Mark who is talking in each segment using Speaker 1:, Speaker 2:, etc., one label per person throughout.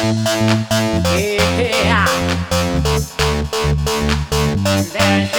Speaker 1: Yeah, there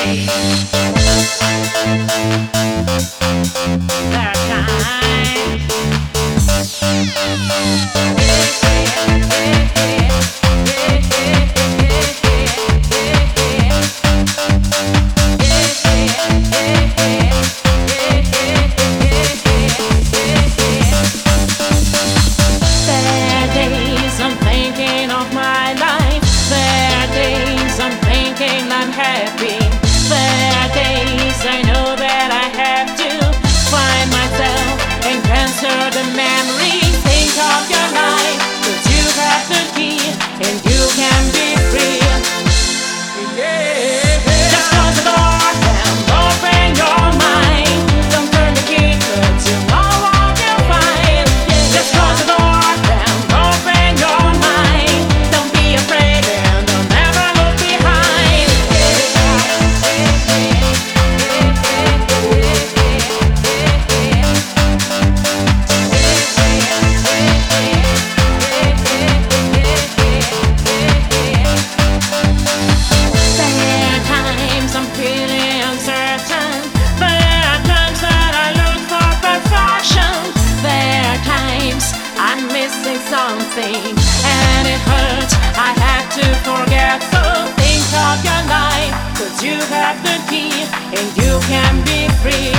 Speaker 1: days I'm thinking of my life. There are days I'm thinking I'm happy. There are days I know that I have to find myself and cancel the memories. Think of your life, 'cause you have the key and you can be free. Yeah. Just close the door and open your mind. Don't turn the key, 'cause you know what you'll find. Just close the door and open your mind. Don't be afraid and don't ever look behind. There are times I'm feeling uncertain. There are times that I look for perfection. There are times I'm missing something and it hurts. I have to forget. So think of your life, 'cause you have the key and you can be free.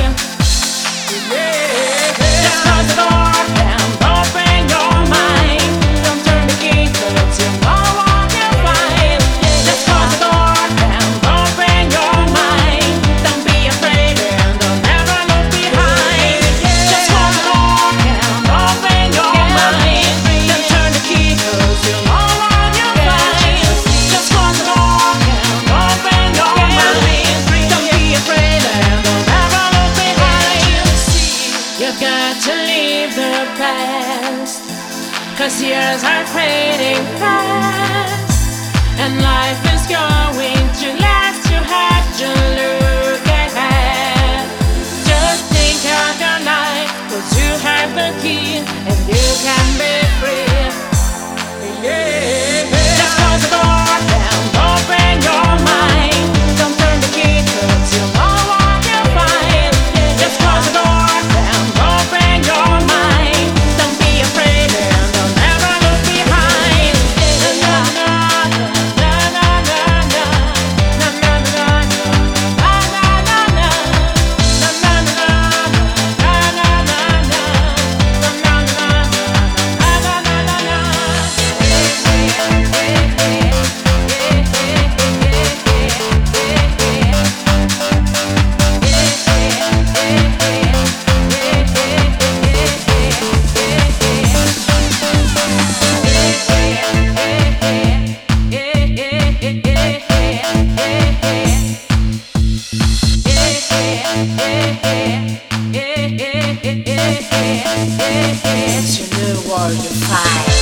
Speaker 1: Just close the door and open your mind. Don't turn the key, 'cause you know what you'll find. Just close the door and open your mind. Don't be afraid and don't ever look behind. Just close the door and open your mind. Don't turn the key, 'cause you know what you'll find. Just close the door and open your mind. Don't be afraid and don't ever look behind. You've got to leave the past, 'cause years are fading fast, and life is going to last. You have to look ahead. Just think of your life, 'cause you have the key and you can be free. Just close the door and open your mind. Don't turn the key, 'cause you know what you'll find. Just close the door and open your mind. Don't be afraid and don't ever look behind. Na na na na na na na na na na na na na It's your new world you find.